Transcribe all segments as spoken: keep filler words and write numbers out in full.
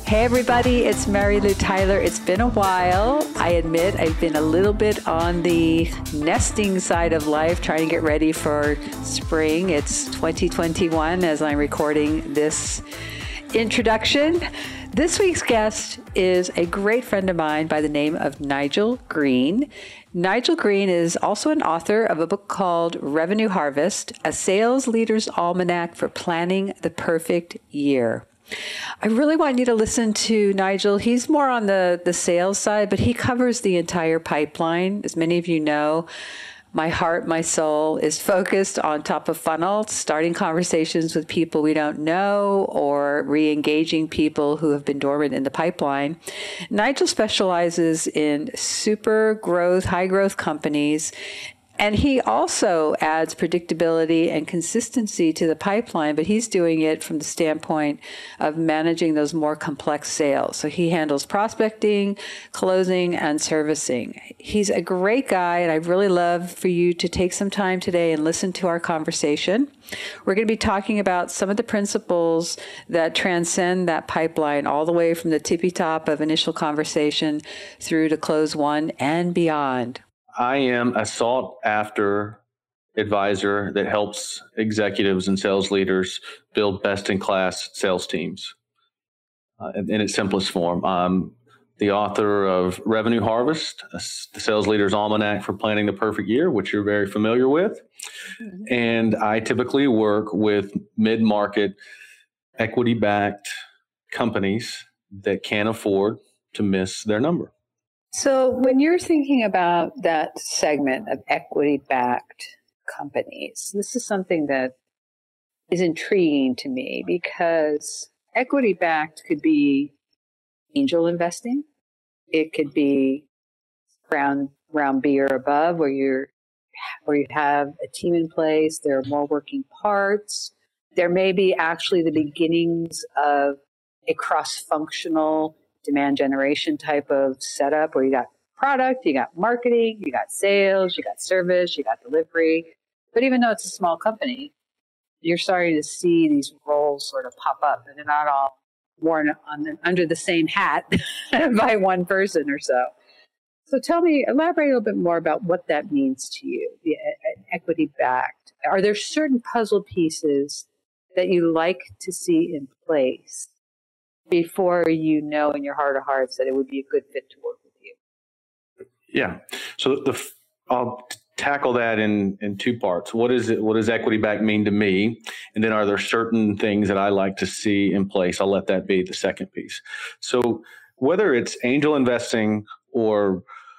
Hey everybody, it's Mary Lou Tyler. It's been a while. I admit I've been a little bit on the nesting side of life, trying to get ready for spring. It's twenty twenty-one as I'm recording this introduction. This week's guest is a great friend of mine by the name of Nigel Green. Nigel Green is also an author of a book called Revenue Harvest, a sales leader's almanac for planning the perfect year. I really want you to listen to Nigel. He's more on the, the sales side, but he covers the entire pipeline. As many of you know, my heart, my soul is focused on top of funnel, starting conversations with people we don't know or re-engaging people who have been dormant in the pipeline. Nigel specializes in super growth, high growth companies. And he also adds predictability and consistency to the pipeline, but he's doing it from the standpoint of managing those more complex sales. So he handles prospecting, closing, and servicing. He's a great guy, and I'd really love for you to take some time today and listen to our conversation. We're going to be talking about some of the principles that transcend that pipeline all the way from the tippy top of initial conversation through to close one and beyond. I am a sought after advisor that helps executives and sales leaders build best in class sales teams. Uh, in, in its simplest form, I'm the author of Revenue Harvest, a, the sales leader's almanac for planning the perfect year, which you're very familiar with. Mm-hmm. And I typically work with mid-market equity backed companies that can't afford to miss their number. So when you're thinking about that segment of equity-backed companies, this is something that is intriguing to me because equity-backed could be angel investing. It could be round, round B or above where you're, where you have a team in place. There are more working parts. There may be actually the beginnings of a cross-functional demand generation type of setup where you got product, you got marketing, you got sales, you got service, you got delivery. But even though it's a small company, you're starting to see these roles sort of pop up, and they're not all worn on the, under the same hat by one person or so. So tell me, elaborate a little bit more about what that means to you, the equity backed. Are there certain puzzle pieces that you like to see in place before you know in your heart of hearts that it would be a good fit to work with you? Yeah. So the I'll tackle that in, in two parts. What is it? What does equity back mean to me? And then are there certain things that I like to see in place? I'll let that be the second piece. So whether it's angel investing or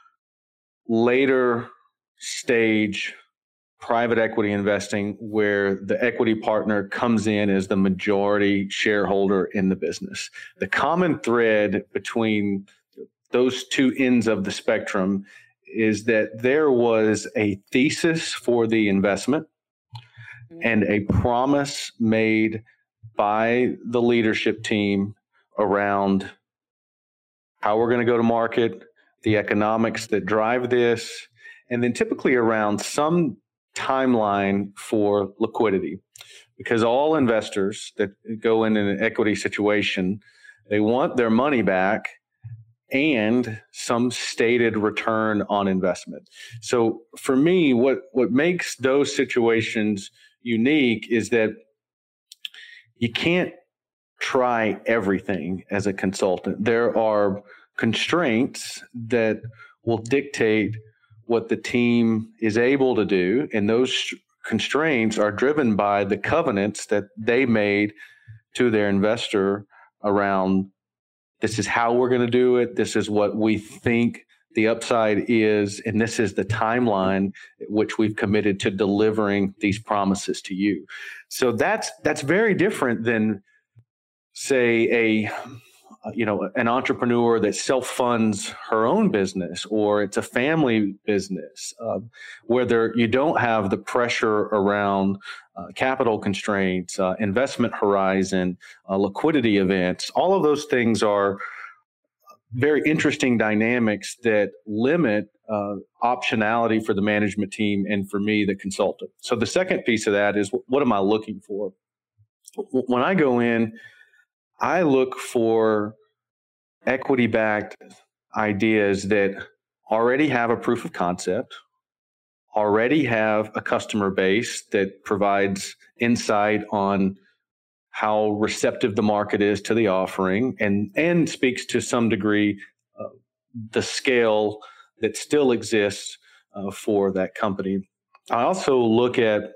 later stage private equity investing where the equity partner comes in as the majority shareholder in the business. The common thread between those two ends of the spectrum is that there was a thesis for the investment and a promise made by the leadership team around how we're going to go to market, the economics that drive this, and then typically around some timeline for liquidity, because all investors that go in an equity situation, they want their money back and some stated return on investment. So for me, what, what makes those situations unique is that you can't try everything as a consultant. There are constraints that will dictate what the team is able to do, and those constraints are driven by the covenants that they made to their investor around this is how we're going to do it, this is what we think the upside is, and this is the timeline at which we've committed to delivering these promises to you. So that's that's very different than, say, a you know, an entrepreneur that self-funds her own business, or it's a family business uh, where there you don't have the pressure around uh, capital constraints, uh, investment horizon, uh, liquidity events. All of those things are very interesting dynamics that limit uh, optionality for the management team and for me, the consultant. So the second piece of that is, what am I looking for? When I go in, I look for equity-backed ideas that already have a proof of concept, already have a customer base that provides insight on how receptive the market is to the offering, and, and speaks to some degree uh, the scale that still exists uh, for that company. I also look at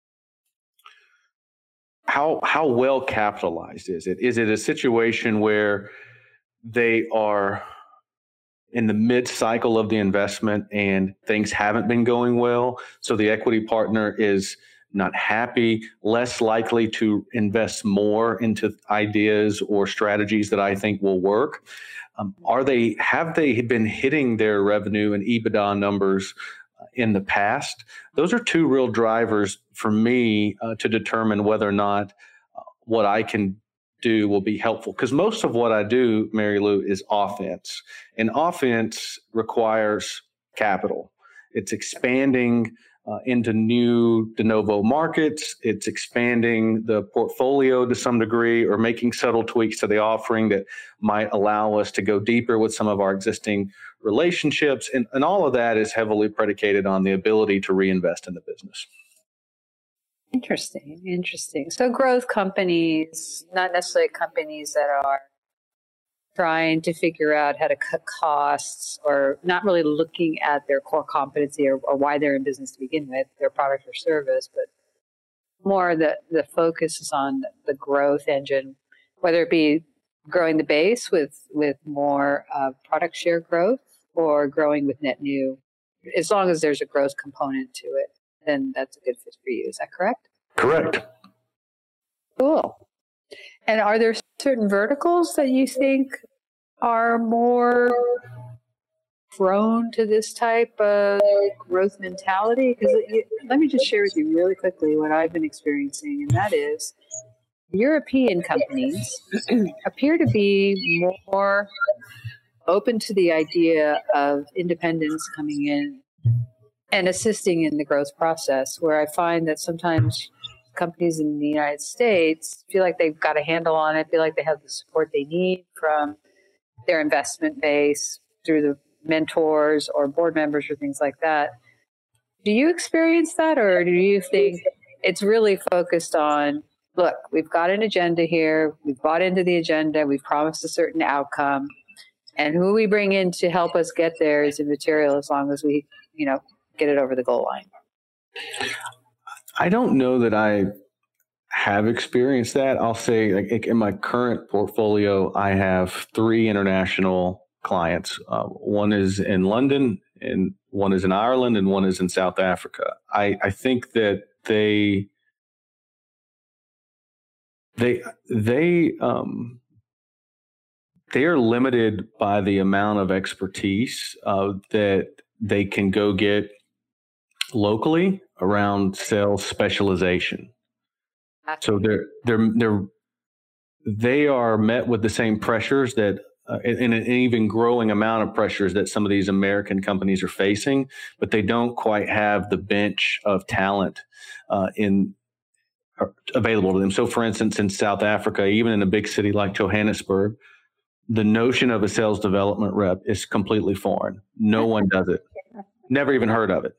how how well capitalized is it? Is it a situation where they are in the mid cycle of the investment and things haven't been going well, so the equity partner is not happy, less likely to invest more into ideas or strategies that I think will work? Um, are they have they been hitting their revenue and EBITDA numbers in the past? Those are two real drivers for me uh, to determine whether or not uh, what I can do will be helpful. Because most of what I do, Mary Lou, is offense. And offense requires capital. It's expanding uh, into new de novo markets. It's expanding the portfolio to some degree, or making subtle tweaks to the offering that might allow us to go deeper with some of our existing relationships. And, and all of that is heavily predicated on the ability to reinvest in the business. Interesting, interesting. So growth companies, not necessarily companies that are trying to figure out how to cut costs, or not really looking at their core competency or, or why they're in business to begin with, their product or service, but more the, the focus is on the growth engine, whether it be growing the base with, with more uh, product share growth, or growing with net new. As long as there's a growth component to it, then that's a good fit for you. Is that correct? Correct. Cool. And are there certain verticals that you think are more prone to this type of growth mentality? Because let me just share with you really quickly what I've been experiencing, and that is European companies appear to be more open to the idea of independence coming in and assisting in the growth process, where I find that sometimes companies in the United States feel like they've got a handle on it, feel like they have the support they need from their investment base through the mentors or board members or things like that. Do you experience that, or do you think it's really focused on, look, we've got an agenda here, we've bought into the agenda, we've promised a certain outcome, and who we bring in to help us get there is immaterial as long as we, you know, get it over the goal line? I don't know that I have experienced that. I'll say, like, in my current portfolio, I have three international clients. Uh, one is in London, and one is in Ireland, and one is in South Africa. I, I think that they they they um, they are limited by the amount of expertise uh, that they can go get locally around sales specialization. So they're they're they're they are met with the same pressures that, uh, and an even growing amount of pressures that some of these American companies are facing, but they don't quite have the bench of talent uh, in uh, available to them. So, for instance, in South Africa, even in a big city like Johannesburg, the notion of a sales development rep is completely foreign. No one does it. Never even heard of it.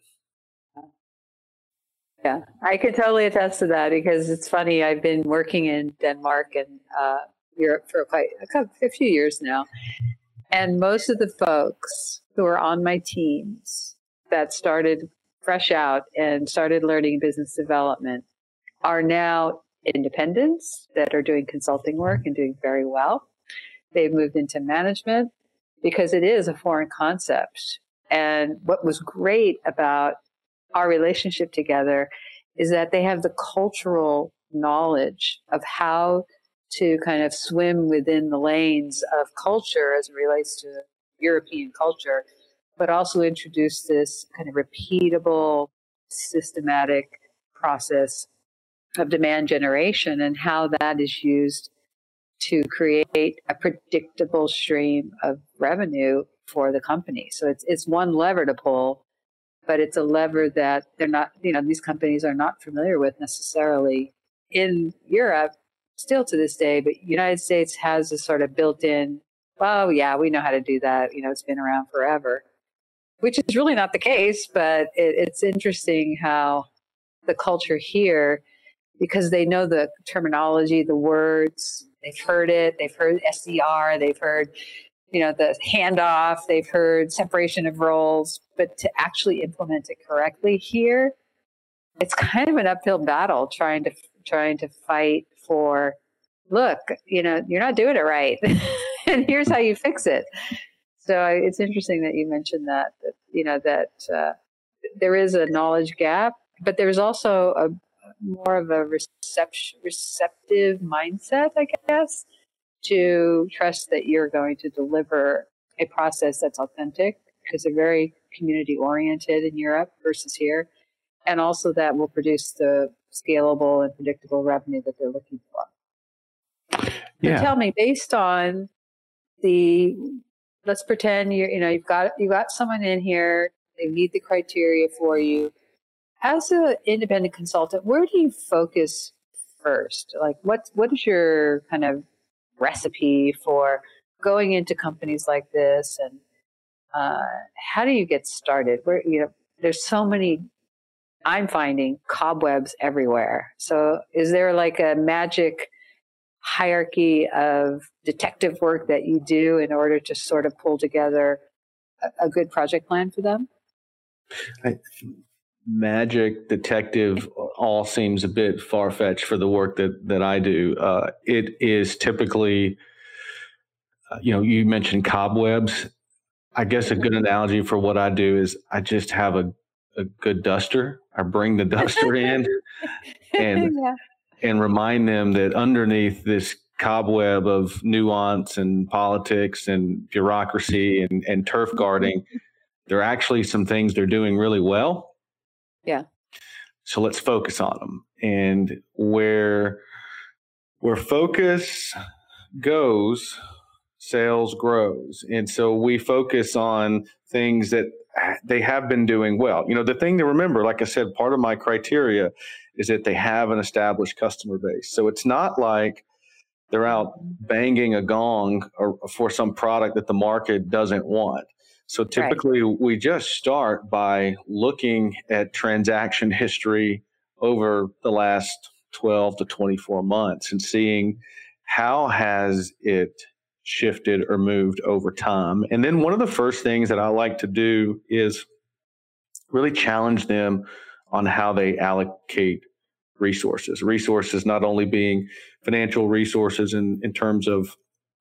Yeah, I can totally attest to that, because it's funny. I've been working in Denmark and uh, Europe for quite a, couple, a few years now. And most of the folks who are on my teams that started fresh out and started learning business development are now independents that are doing consulting work and doing very well. They've moved into management because it is a foreign concept. And what was great about our relationship together is that they have the cultural knowledge of how to kind of swim within the lanes of culture as it relates to European culture, but also introduce this kind of repeatable, systematic process of demand generation and how that is used to create a predictable stream of revenue for the company. So it's it's one lever to pull, but it's a lever that they're not, you know, these companies are not familiar with necessarily in Europe still to this day, but United States has a sort of built-in oh, yeah, we know how to do that. You know, it's been around forever, which is really not the case. But it, it's interesting how the culture here, because they know the terminology, the words, they've heard it, they've heard S D R, they've heard, you know, the handoff, they've heard separation of roles, but to actually implement it correctly here, it's kind of an uphill battle trying to trying to fight for, look, you know, you're not doing it right, and here's how you fix it. So I, it's interesting that you mentioned that, that you know, that uh, there is a knowledge gap, but there's also a more of a reception, receptive mindset, I guess, to trust that you're going to deliver a process that's authentic, because they're very community oriented in Europe versus here, and also that will produce the scalable and predictable revenue that they're looking for. Yeah. So tell me, based on the, let's pretend you're, you know, you've got you got someone in here, they meet the criteria for you. As an independent consultant, where do you focus first? Like, what what is your kind of recipe for going into companies like this, and uh, how do you get started? Where, you know, there's so many, I'm finding cobwebs everywhere. So, is there like a magic hierarchy of detective work that you do in order to sort of pull together a, a good project plan for them? I, magic, detective, all seems a bit far-fetched for the work that, that I do. Uh, it is typically, uh, you know, you mentioned cobwebs. I guess a good analogy for what I do is I just have a, a good duster. I bring the duster in and, yeah. and remind them that underneath this cobweb of nuance and politics and bureaucracy and, and turf guarding, there are actually some things they're doing really well. Yeah. So let's focus on them. And where where focus goes, sales grows. And so we focus on things that they have been doing well. You know, the thing to remember, like I said, part of my criteria is that they have an established customer base. So it's not like they're out banging a gong or for some product that the market doesn't want. So typically right. we just start by looking at transaction history over the last twelve to twenty-four months and seeing how has it shifted or moved over time. And then one of the first things that I like to do is really challenge them on how they allocate resources. Resources not only being financial resources in, in terms of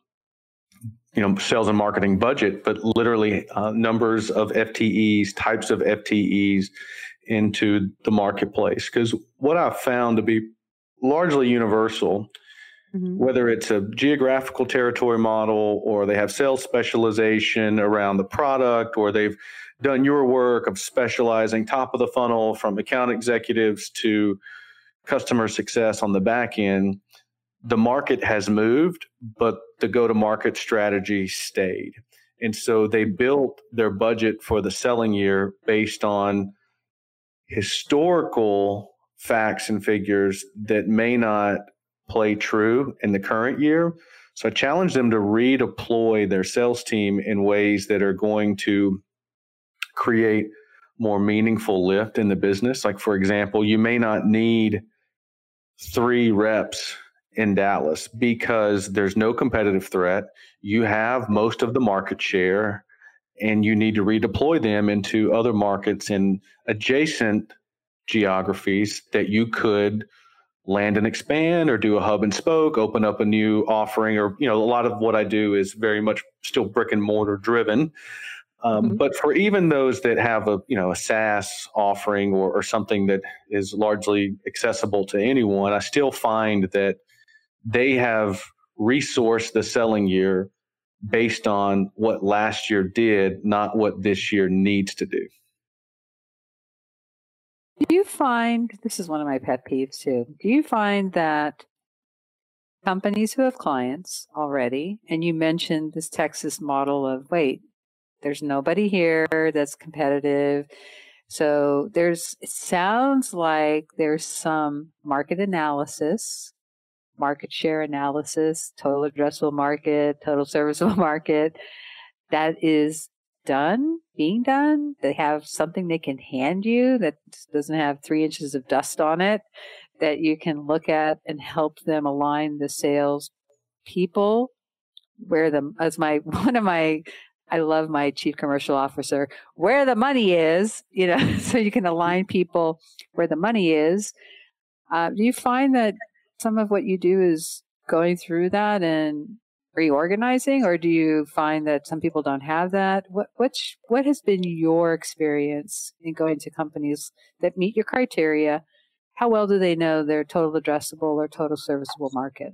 you know, sales and marketing budget, but literally uh, numbers of F T Es, types of F T Es into the marketplace. Because what I've found to be largely universal, mm-hmm. whether it's a geographical territory model or they have sales specialization around the product, or they've done your work of specializing top of the funnel from account executives to customer success on the back end, the market has moved, but the go-to-market strategy stayed. And so they built their budget for the selling year based on historical facts and figures that may not play true in the current year. So I challenge them to redeploy their sales team in ways that are going to create more meaningful lift in the business. Like, for example, you may not need three reps in Dallas because there's no competitive threat. You have most of the market share and you need to redeploy them into other markets in adjacent geographies that you could land and expand or do a hub and spoke, open up a new offering, or, you know, a lot of what I do is very much still brick and mortar driven. Um, mm-hmm. But for even those that have a, you know, a SaaS offering or, or something that is largely accessible to anyone, I still find that they have resourced the selling year based on what last year did, not what this year needs to do. Do you find, this is one of my pet peeves too, do you find that companies who have clients already, and you mentioned this Texas model of, wait, there's nobody here that's competitive. So there's, it sounds like there's some market analysis market share analysis, total addressable market, total serviceable market, that is done, being done. They have something they can hand you that doesn't have three inches of dust on it that you can look at and help them align the sales people where the, as my, one of my, I love my chief commercial officer, where the money is, you know, so you can align people where the money is. Uh, do you find that some of what you do is going through that and reorganizing, or do you find that some people don't have that? What which what has been your experience in going to companies that meet your criteria? How well do they know their total addressable or total serviceable market?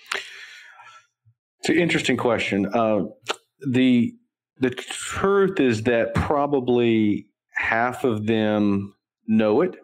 It's an interesting question. Uh, the the truth is that probably half of them know it,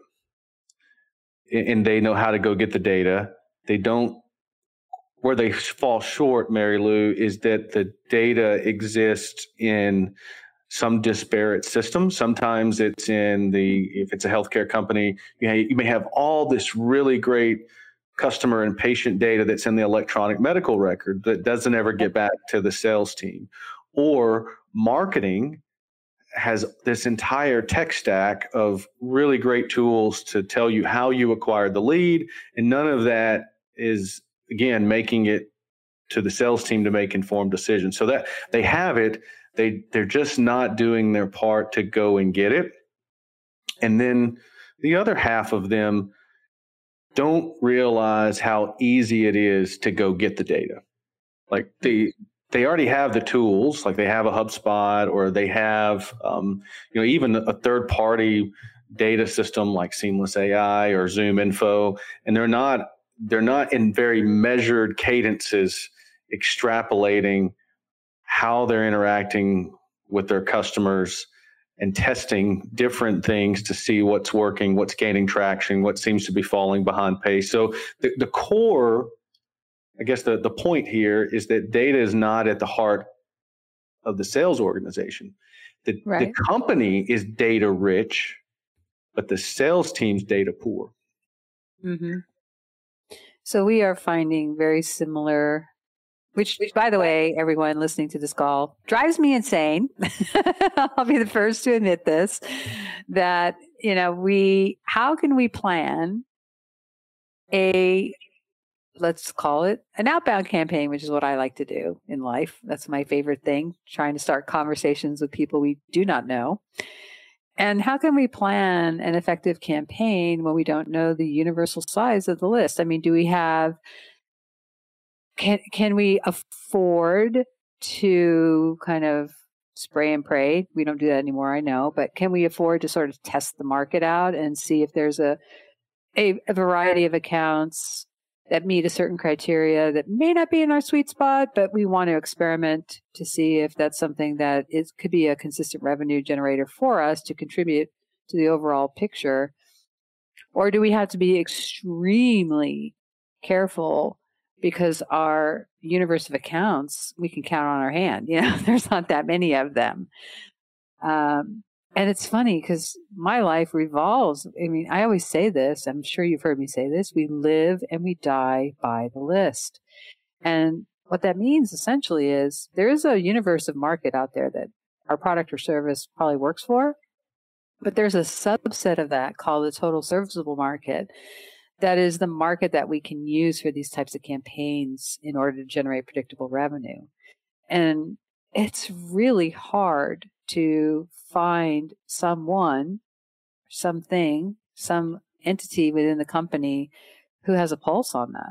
and they know how to go get the data. They don't. Where they fall short, Mary Lou, is that the data exists in some disparate system. Sometimes it's in the, if it's a healthcare company, you know, you may have all this really great customer and patient data that's in the electronic medical record that doesn't ever get back to the sales team. Or marketing has this entire tech stack of really great tools to tell you how you acquired the lead, and none of that is, again, making it to the sales team to make informed decisions. So that they have it, they, they're just not doing their part to go and get it. And then the other half of them don't realize how easy it is to go get the data. Like they, they already have the tools, like they have a HubSpot, or they have, um, you know, even a third party data system like Seamless A I or Zoom Info, and they're not they're not in very measured cadences extrapolating how they're interacting with their customers and testing different things to see what's working, what's gaining traction, what seems to be falling behind pace. So the, the core, I guess the, the point here is that data is not at the heart of the sales organization. The, right. the company is data rich, but the sales team's data poor. Mm-hmm. So we are finding very similar, which, which, by the way, everyone listening to this call drives me insane. I'll be the first to admit this, that, you know, we, how can we plan a, let's call it an outbound campaign, which is what I like to do in life. That's my favorite thing, trying to start conversations with people we do not know. And how can we plan an effective campaign when we don't know the universal size of the list? I mean, do we have, can can we afford to kind of spray and pray? We don't do that anymore, I know, but can we afford to sort of test the market out and see if there's a, a, a variety of accounts that meet a certain criteria that may not be in our sweet spot, but we want to experiment to see if that's something that is, could be a consistent revenue generator for us to contribute to the overall picture? Or do we have to be extremely careful because our universe of accounts, we can count on our hand? You know, there's not that many of them. Um, And it's funny because my life revolves. I mean, I always say this. I'm sure you've heard me say this. We live and we die by the list. And what that means essentially is there is a universe of market out there that our product or service probably works for. But there's a subset of that called the total serviceable market. That is the market that we can use for these types of campaigns in order to generate predictable revenue. And it's really hard to find someone, something, some entity within the company who has a pulse on that.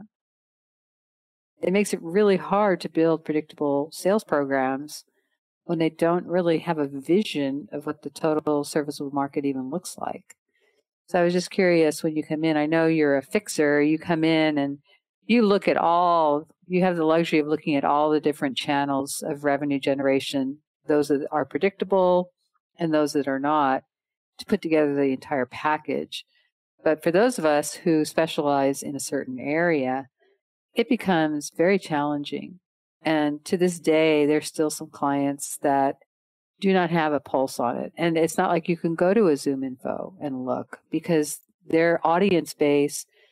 It makes it really hard to build predictable sales programs when they don't really have a vision of what the total serviceable market even looks like. So I was just curious, when you come in, I know you're a fixer, you come in and you look at all, you have the luxury of looking at all the different channels of revenue generation, those that are predictable and those that are not, to put together the entire package. But for those of us who specialize in a certain area, it becomes very challenging. And to this day, there's still some clients that do not have a pulse on it. And it's not like you can go to a Zoom Info and look, because their audience base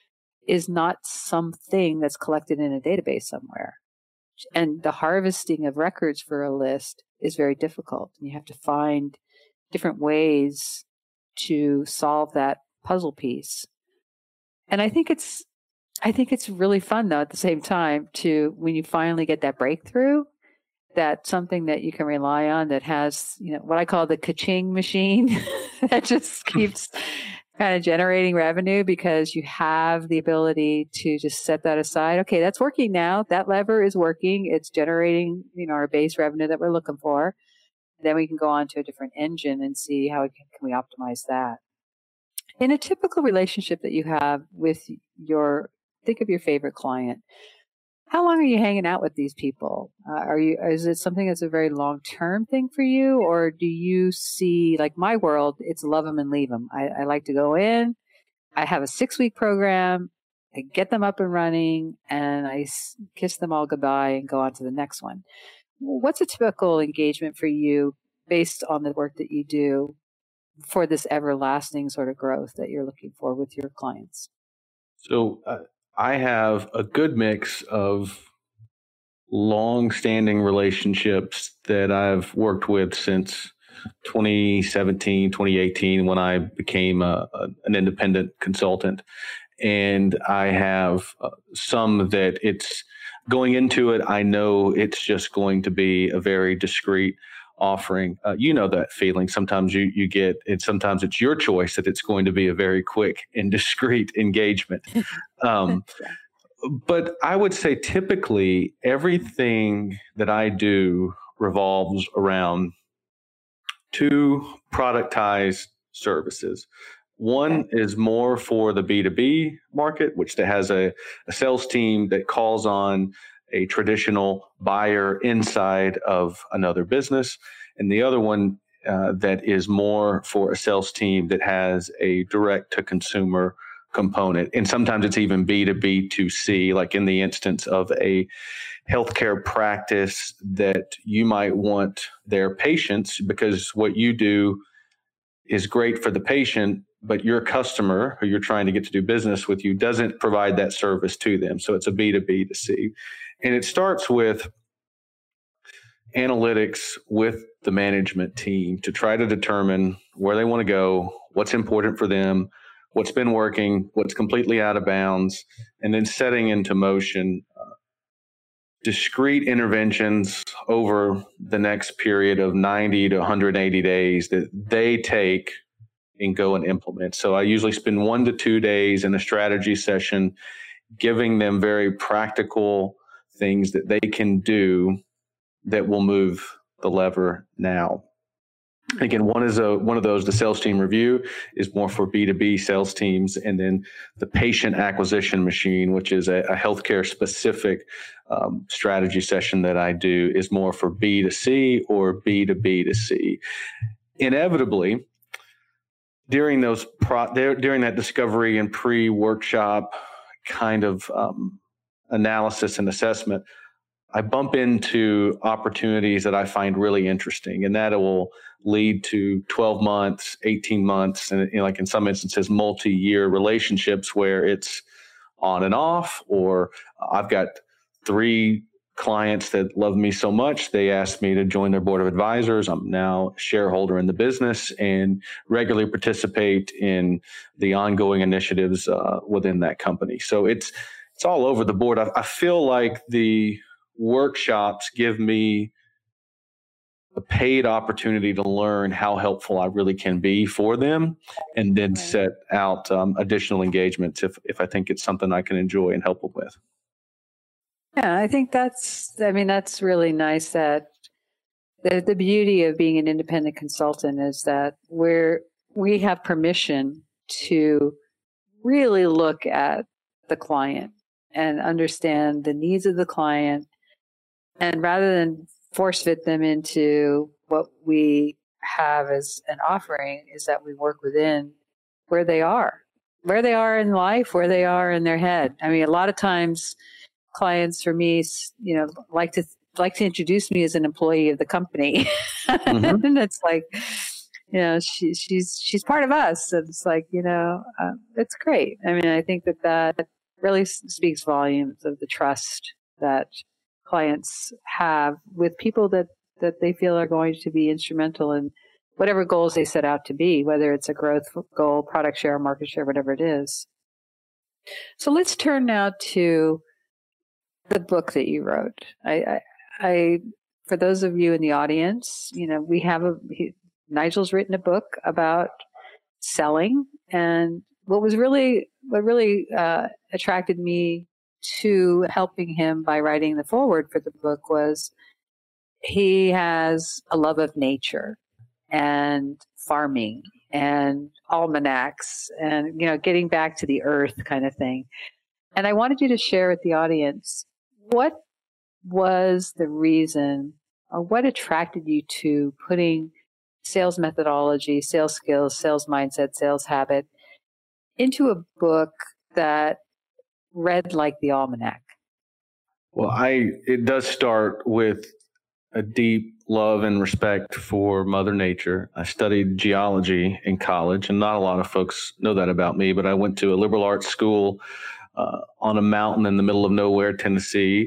is not something that's collected in a database somewhere. And the harvesting of records for a list is very difficult. You have to find different ways to solve that puzzle piece. And I think it's, I think it's really fun though at the same time to, when you finally get that breakthrough, that's something that you can rely on that has, you know, what I call the ka-ching machine that just keeps kind of generating revenue because you have the ability to just set that aside. Okay, that's working now. That lever is working. It's generating, you know, our base revenue that we're looking for. Then we can go on to a different engine and see how we can, can we optimize that. In a typical relationship that you have with your, think of your favorite client. How long are you hanging out with these people? Uh, are you, is it something that's a very long-term thing for you? Or do you see, like my world, it's love them and leave them. I, I like to go in, I have a six-week program, I get them up and running, and I s- kiss them all goodbye and go on to the next one. What's a typical engagement for you based on the work that you do for this everlasting sort of growth that you're looking for with your clients? So uh, I have a good mix of long-standing relationships that I've worked with since twenty seventeen, twenty eighteen, when I became a, a, an independent consultant. And I have uh, some that it's going into it, I know it's just going to be a very discreet offering. Uh, you know that feeling. Sometimes you, you get it. Sometimes it's your choice that it's going to be a very quick and discreet engagement. Um, but I would say typically everything that I do revolves around two productized services. One is more for the B two B market, which has a, a sales team that calls on a traditional buyer inside of another business. And the other one uh, that is more for a sales team that has a direct to consumer component. And sometimes it's even B two B to C, like in the instance of a healthcare practice that you might want their patients, because what you do is great for the patient, but your customer who you're trying to get to do business with you doesn't provide that service to them. So it's a B two B to C. And it starts with analytics with the management team to try to determine where they want to go, what's important for them, what's been working, what's completely out of bounds, and then setting into motion uh, discrete interventions over the next period of ninety to one hundred eighty days that they take and go and implement. So I usually spend one to two days in a strategy session, giving them very practical things that they can do that will move the lever now. Again, one is a one of those, the sales team review is more for B two B sales teams, and then the patient acquisition machine, which is a, a healthcare specific um, strategy session that I do, is more for B two C or B two B to C. Inevitably, during those pro, during that discovery and pre-workshop kind of um, analysis and assessment, I bump into opportunities that I find really interesting, and that will lead to twelve months, eighteen months, and you know, like in some instances, multi-year relationships where it's on and off, or I've got three clients that love me so much, they asked me to join their board of advisors. I'm now a shareholder in the business and regularly participate in the ongoing initiatives uh, within that company. So it's it's all over the board. I, I feel like the workshops give me a paid opportunity to learn how helpful I really can be for them, and then right. set out um, additional engagements if, if I think it's something I can enjoy and help them with. Yeah, I think that's, I mean, that's really nice that the, the beauty of being an independent consultant is that we're, we have permission to really look at the client and understand the needs of the client. And rather than force fit them into what we have as an offering, is that we work within where they are, where they are in life, where they are in their head. I mean, a lot of times clients for me, you know, like to like to introduce me as an employee of the company. Mm-hmm. And it's like, you know, she, she's she's part of us. And it's like, you know, uh, it's great. I mean, I think that that really s- speaks volumes of the trust that clients have with people that, that they feel are going to be instrumental in whatever goals they set out to be, whether it's a growth goal, product share, market share, whatever it is. So let's turn now to the book that you wrote. I, I, I for those of you in the audience, you know, we have a, he, Nigel's written a book about selling, and what was really, what really uh, attracted me to helping him by writing the foreword for the book was he has a love of nature and farming and almanacs and, you know, getting back to the earth kind of thing. And I wanted you to share with the audience, what was the reason or what attracted you to putting sales methodology, sales skills, sales mindset, sales habit into a book that read like the almanac? Well, I it does start with a deep love and respect for Mother Nature. I studied geology in college, and not a lot of folks know that about me, but I went to a liberal arts school uh, on a mountain in the middle of nowhere, Tennessee,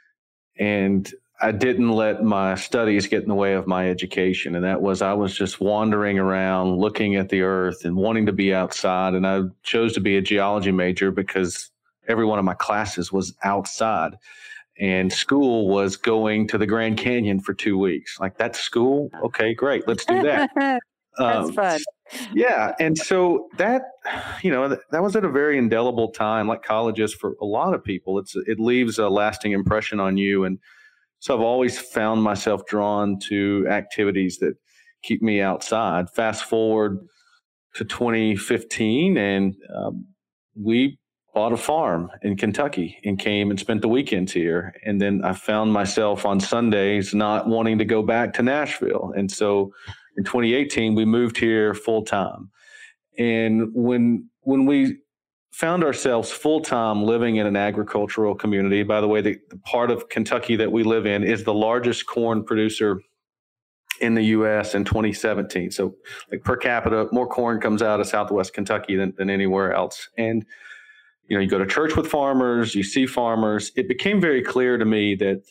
and I didn't let my studies get in the way of my education. And that was, I was just wandering around, looking at the earth and wanting to be outside. And I chose to be a geology major because every one of my classes was outside. And school was going to the Grand Canyon for two weeks. Like, that's school? Okay, great. Let's do that. That's um, fun. Yeah. And so that, you know, that was at a very indelible time, like college is for a lot of people. It's, it leaves a lasting impression on you. And so I've always found myself drawn to activities that keep me outside. Fast forward to twenty fifteen, and um, we bought a farm in Kentucky and came and spent the weekends here. And then I found myself on Sundays not wanting to go back to Nashville. And so in twenty eighteen, we moved here full time. And when when we found ourselves full-time living in an agricultural community. By the way, the, the part of Kentucky that we live in is the largest corn producer in the U S in twenty seventeen. So like per capita, more corn comes out of Southwest Kentucky than, than anywhere else. And, you know, you go to church with farmers, you see farmers. It became very clear to me that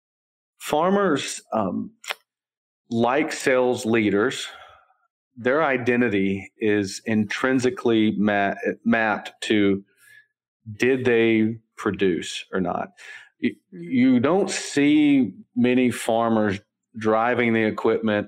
farmers, um, like sales leaders, their identity is intrinsically ma- mapped to, did they produce or not? You, you don't see many farmers driving the equipment,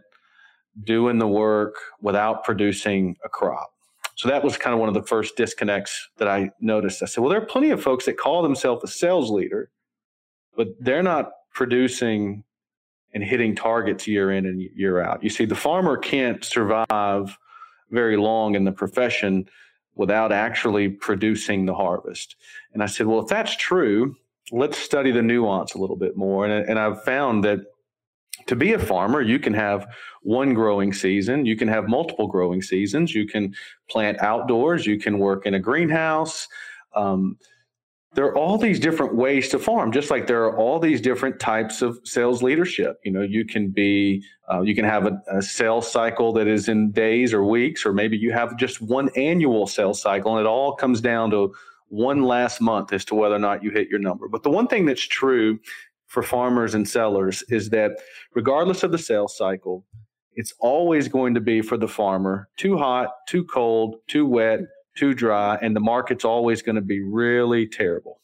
doing the work without producing a crop. So that was kind of one of the first disconnects that I noticed. I said, well, there are plenty of folks that call themselves a sales leader, but they're not producing and hitting targets year in and year out. You see, the farmer can't survive very long in the profession without actually producing the harvest. And I said, well, if that's true, let's study the nuance a little bit more. And, and I've found that to be a farmer, you can have one growing season, you can have multiple growing seasons, you can plant outdoors, you can work in a greenhouse. Um, There are all these different ways to farm, just like there are all these different types of sales leadership. You know, you can be, uh, you can have a, a sales cycle that is in days or weeks, or maybe you have just one annual sales cycle, and it all comes down to one last month as to whether or not you hit your number. But the one thing that's true for farmers and sellers is that regardless of the sales cycle, it's always going to be for the farmer too hot, too cold, too wet, too dry, and the market's always going to be really terrible.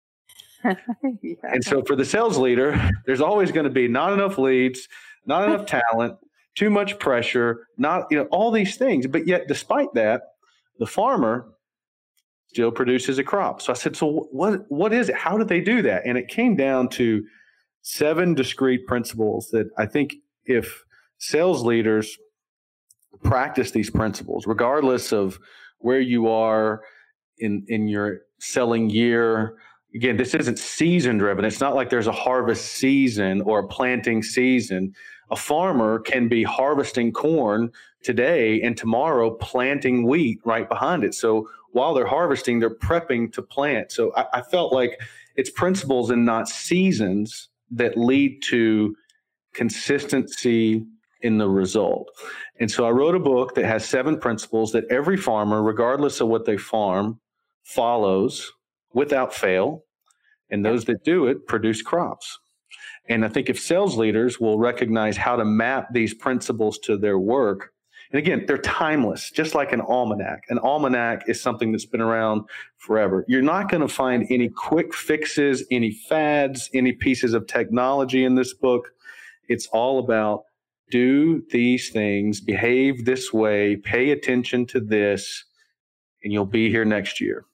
Yeah. And so for the sales leader, there's always going to be not enough leads, not enough talent, too much pressure, not, you know, all these things. But yet, despite that, the farmer still produces a crop. So I said, so what, what is it? How did they do that? And it came down to seven discrete principles that I think if sales leaders practice these principles, regardless of where you are in, in your selling year. Again, this isn't season driven. It's not like there's a harvest season or a planting season. A farmer can be harvesting corn today and tomorrow planting wheat right behind it. So while they're harvesting, they're prepping to plant. So I, I felt like it's principles and not seasons that lead to consistency in the result. And so I wrote a book that has seven principles that every farmer, regardless of what they farm, follows without fail. And those that do it produce crops. And I think if sales leaders will recognize how to map these principles to their work, and again, they're timeless, just like an almanac. An almanac is something that's been around forever. You're not going to find any quick fixes, any fads, any pieces of technology in this book. It's all about do these things, behave this way, pay attention to this, and you'll be here next year.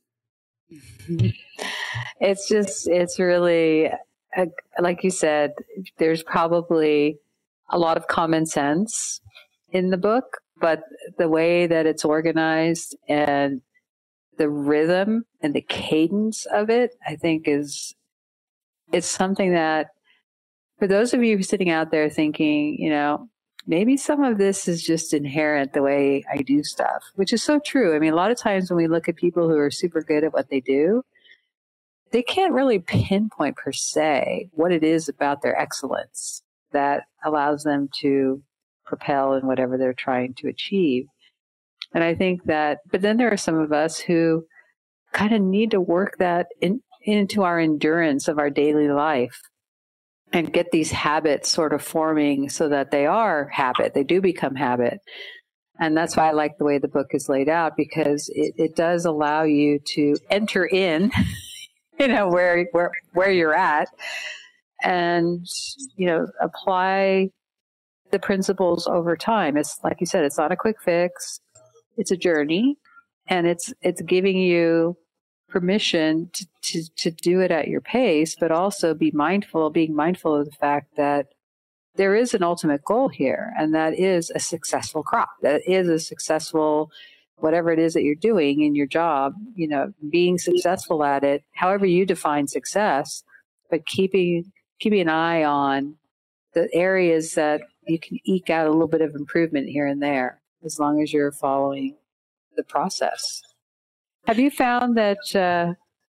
It's just, it's really, uh, like you said, there's probably a lot of common sense in the book, but the way that it's organized and the rhythm and the cadence of it, I think is, it's something that for those of you sitting out there thinking, you know, maybe some of this is just inherent the way I do stuff, which is so true. I mean, a lot of times when we look at people who are super good at what they do, they can't really pinpoint per se what it is about their excellence that allows them to propel in whatever they're trying to achieve. And I think that, but then there are some of us who kind of need to work that in, into our endurance of our daily life and get these habits sort of forming so that they are habit, they do become habit. And that's why I like the way the book is laid out, because it, it does allow you to enter in, you know, where, where, where you're at and, you know, apply the principles over time. It's like you said, it's not a quick fix. It's a journey, and it's, it's giving you permission to, to, to do it at your pace, but also be mindful, being mindful of the fact that there is an ultimate goal here, and that is a successful crop. That is a successful, whatever it is that you're doing in your job, you know, being successful at it, however you define success, but keeping, keeping an eye on the areas that you can eke out a little bit of improvement here and there, as long as you're following the process. Have you found that, uh,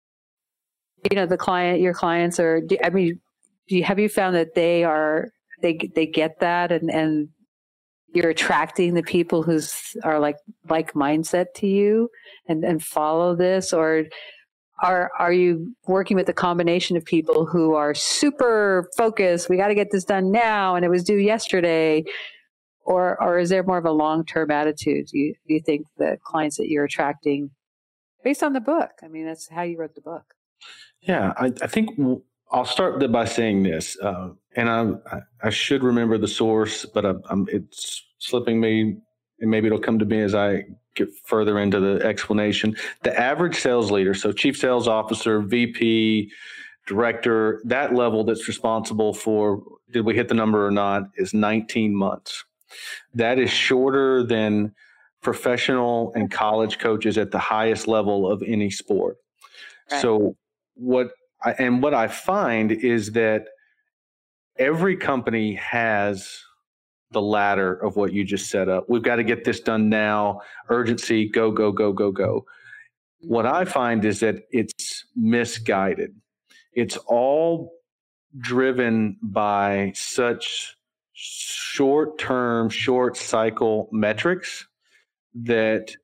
you know, the client, your clients are, I mean, do you, have you found that they are, they they get that, and, and you're attracting the people who are like, like mindset to you and, and follow this? Or are, are you working with a combination of people who are super focused, we got to get this done now, and it was due yesterday? Or, or is there more of a long-term attitude? Do you, do you think the clients that you're attracting based on the book? I mean, that's how you wrote the book. Yeah, I, I think I'll start by saying this, uh, and I, I should remember the source, but I, I'm, it's slipping me, and maybe it'll come to me as I get further into the explanation. The average sales leader, so chief sales officer, V P, director, that level that's responsible for did we hit the number or not, is nineteen months. That is shorter than professional and college coaches at the highest level of any sport. Right. So what I, and what I find is that every company has the ladder of what you just set up. We've got to get this done now. Urgency, go, go, go, go, go. What I find is that it's misguided. It's all driven by such short-term, short-cycle metrics that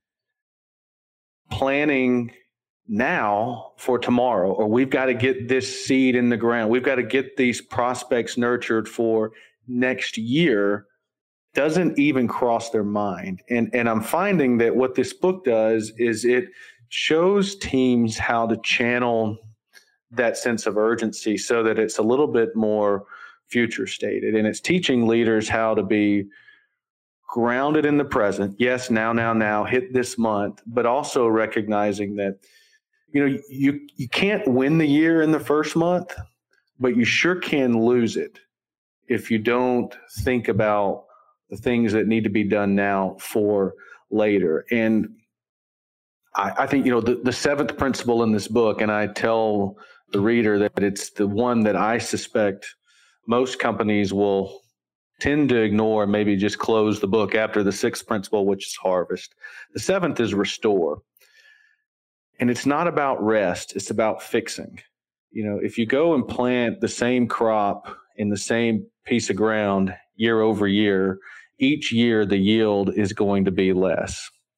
planning now for tomorrow, or we've got to get this seed in the ground, we've got to get these prospects nurtured for next year, doesn't even cross their mind. And, and I'm finding that what this book does is it shows teams how to channel that sense of urgency so that it's a little bit more future stated. And it's teaching leaders how to be grounded in the present. Yes, now, now, now, hit this month, but also recognizing that, you know, you, you can't win the year in the first month, but you sure can lose it if you don't think about the things that need to be done now for later. And I, I think, you know, the, the seventh principle in this book, and I tell the reader that it's the one that I suspect most companies will tend to ignore, maybe just close the book after the sixth principle, which is harvest. The seventh is restore. And it's not about rest, it's about fixing. You know, if you go and plant the same crop in the same piece of ground year over year, each year the yield is going to be less.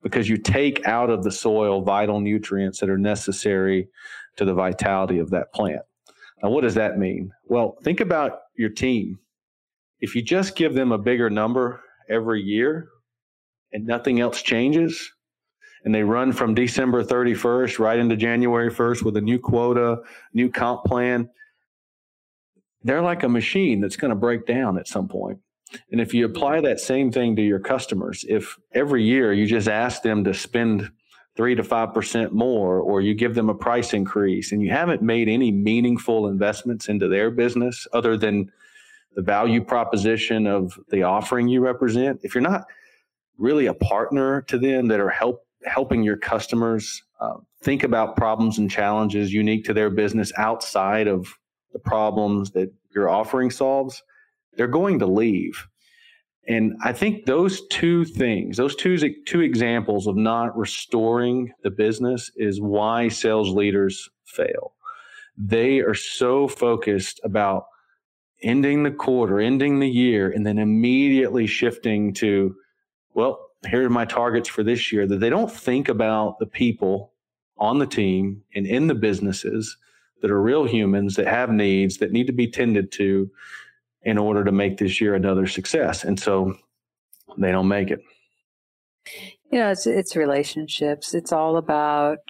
because you take out of the soil vital nutrients that are necessary to the vitality of that plant. Now, what does that mean? Well, think about your team. If you just give them a bigger number every year and nothing else changes, and they run from December thirty-first right into January first with a new quota, new comp plan, they're like a machine that's going to break down at some point. And if you apply that same thing to your customers, if every year you just ask them to spend three to five percent more, or you give them a price increase, and you haven't made any meaningful investments into their business other than the value proposition of the offering you represent, if you're not really a partner to them that are help helping your customers uh, think about problems and challenges unique to their business outside of the problems that your offering solves, they're going to leave. And I think those two things, those two, two examples of not restoring the business is why sales leaders fail. They are so focused about ending the quarter, ending the year, and then immediately shifting to, well, here are my targets for this year, that they don't think about the people on the team and in the businesses that are real humans that have needs that need to be tended to in order to make this year another success. And so they don't make it. You know, it's, it's relationships. It's all about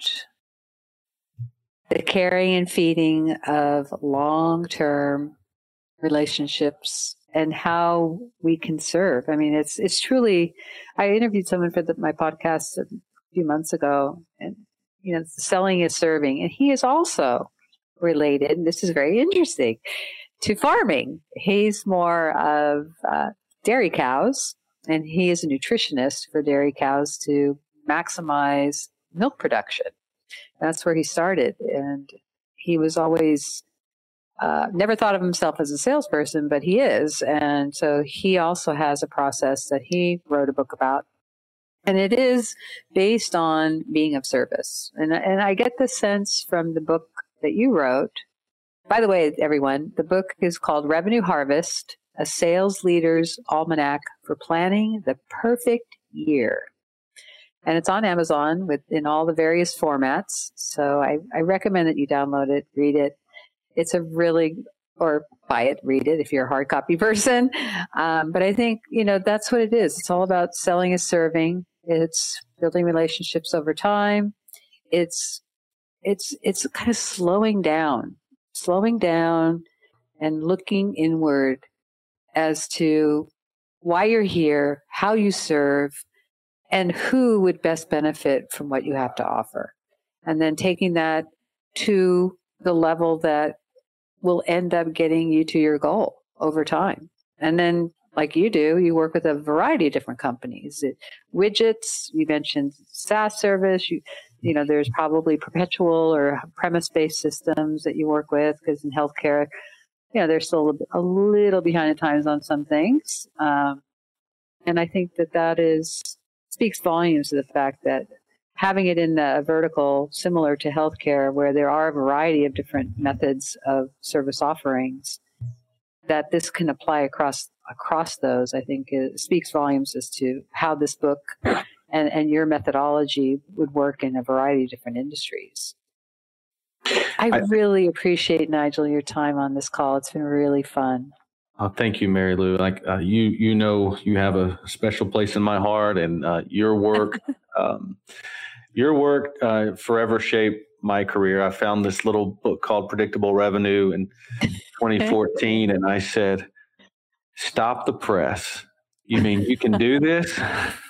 the caring and feeding of long-term relationships and how we can serve. I mean, it's it's truly, I interviewed someone for the, my podcast a few months ago, and, you know, selling is serving. And he is also related, and this is very interesting, to farming. He's more of uh, dairy cows, and he is a nutritionist for dairy cows to maximize milk production. That's where he started. And he was always, uh, never thought of himself as a salesperson, but he is. And so he also has a process that he wrote a book about. And it is based on being of service. And, and I get the sense from the book that you wrote. By the way, everyone, the book is called Revenue Harvest, a Sales Leader's Almanac for Planning the Perfect Year. And it's on Amazon with in all the various formats. So I, I recommend that you download it, read it. It's a really, or buy it, read it if you're a hard copy person. Um, but I think, you know, that's what it is. It's all about selling as serving. It's building relationships over time. It's, it's, it's kind of slowing down, slowing down and looking inward as to why you're here, how you serve, and who would best benefit from what you have to offer. And then taking that to the level that will end up getting you to your goal over time. And then, like you do, you work with a variety of different companies. It, widgets, you mentioned SaaS service, you, you know, there's probably perpetual or premise-based systems that you work with, because in healthcare, you know, they're still a, a little behind the times on some things. Um, and I think that that is speaks volumes to the fact that having it in a vertical similar to healthcare, where there are a variety of different methods of service offerings, that this can apply across across those, I think it speaks volumes as to how this book and, and your methodology would work in a variety of different industries. I, I really appreciate, Nigel, your time on this call. It's been really fun. Oh, thank you, Mary Lou. Like uh, you, you know, you have a special place in my heart, and uh, your work, um, your work, uh, forever shaped my career. I found this little book called Predictable Revenue in twenty fourteen, and I said, "Stop the press. You mean you can do this?"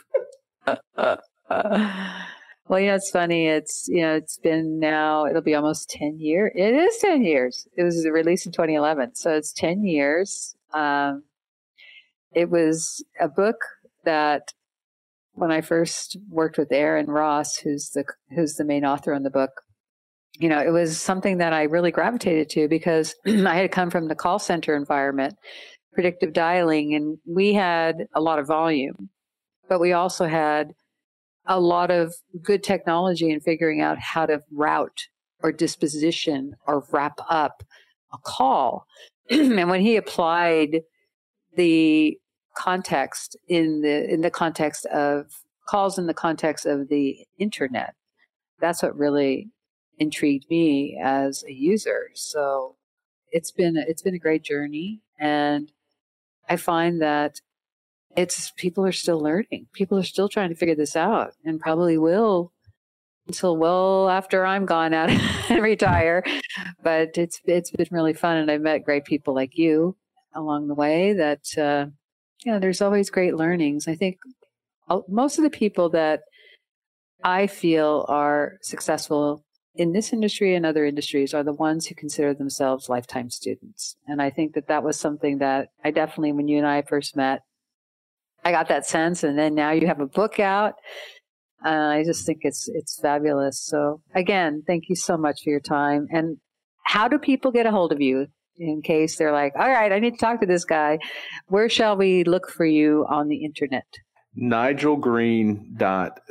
Well, you know, it's funny. It's, you know, it's been now, it'll be almost ten years. It is ten years. It was released in twenty eleven. So it's ten years. Um, it was a book that when I first worked with Aaron Ross, who's the, who's the main author on the book, you know, it was something that I really gravitated to because I had come from the call center environment, predictive dialing, and we had a lot of volume, but we also had a lot of good technology in figuring out how to route or disposition or wrap up a call. And when he applied the context in the in the context of calls in the context of the internet. That's what really intrigued me as a user. So it's been it's been a great journey, and I find that it's people are still learning. People are still trying to figure this out, and probably will until well after I'm gone out and retire. But it's it's been really fun, and I've met great people like you along the way. That uh, you know, there's always great learnings. I think most of the people that I feel are successful in this industry and other industries are the ones who consider themselves lifetime students. And I think that that was something that I definitely, when you and I first met, I got that sense. And then now you have a book out. Uh, I just think it's it's fabulous. So again, thank you so much for your time. And how do people get a hold of you in case they're like, all right, I need to talk to this guy? Where shall we look for you on the internet? nigel green dot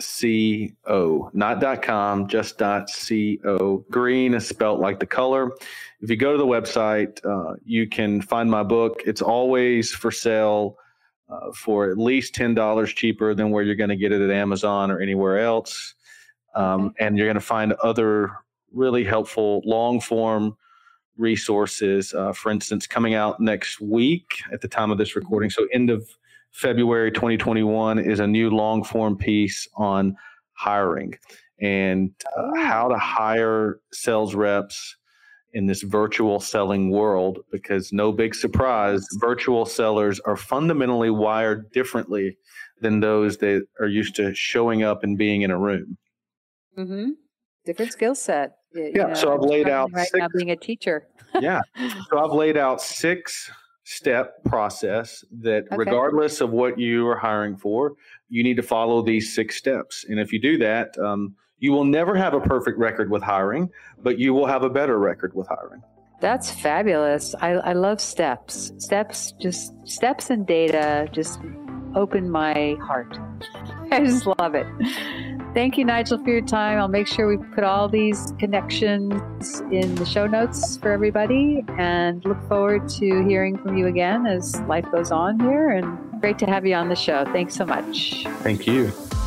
co, not .com, just .co. Green is spelt like the color. If you go to the website, uh, you can find my book. It's always for sale uh, for at least ten dollars cheaper than where you're going to get it at Amazon or anywhere else. Um, okay. And you're going to find other really helpful long form resources. Uh, for instance, coming out next week at the time of this recording, so end of February twenty twenty-one, is a new long form piece on hiring and uh, how to hire sales reps in this virtual selling world, because no big surprise, virtual sellers are fundamentally wired differently than those that are used to showing up and being in a room. Mm-hmm. Different skill set. You yeah. know, so I've laid out right six, now being a teacher. yeah. So I've laid out six step process that okay. regardless of what you are hiring for, you need to follow these six steps. And if you do that, um, you will never have a perfect record with hiring, but you will have a better record with hiring. That's fabulous. I, I love steps. Steps, just steps and data just open my heart. I just love it. Thank you, Nigel, for your time. I'll make sure we put all these connections in the show notes for everybody, and look forward to hearing from you again as life goes on here. And great to have you on the show. Thanks so much. Thank you.